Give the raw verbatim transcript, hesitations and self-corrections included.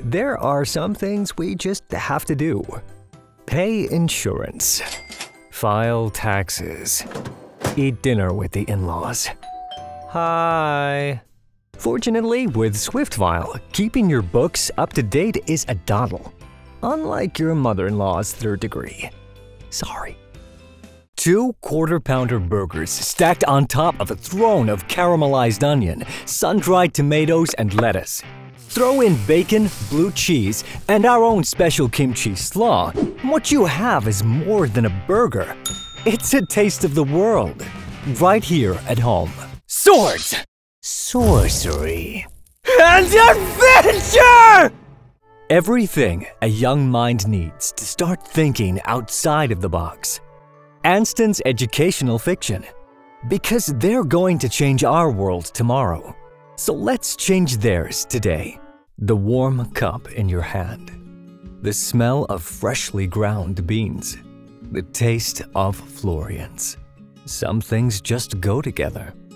There are some things we just have to do. Pay insurance, file taxes, eat dinner with the in-laws. Hi. Fortunately, with SwiftFile, keeping your books up to date is a doddle. Unlike your mother-in-law's third degree. Sorry. Two quarter-pounder burgers stacked on top of a throne of caramelized onion, sun-dried tomatoes, and lettuce. Throw in bacon, blue cheese, and our own special kimchi slaw. What you have is more than a burger. It's a taste of the world. Right here at home. Swords! Sorcery. And adventure! Everything a young mind needs to start thinking outside of the box. Anston's educational fiction. Because they're going to change our world tomorrow. So let's change theirs today. The warm cup in your hand. The smell of freshly ground beans. The taste of Florian's. Some things just go together.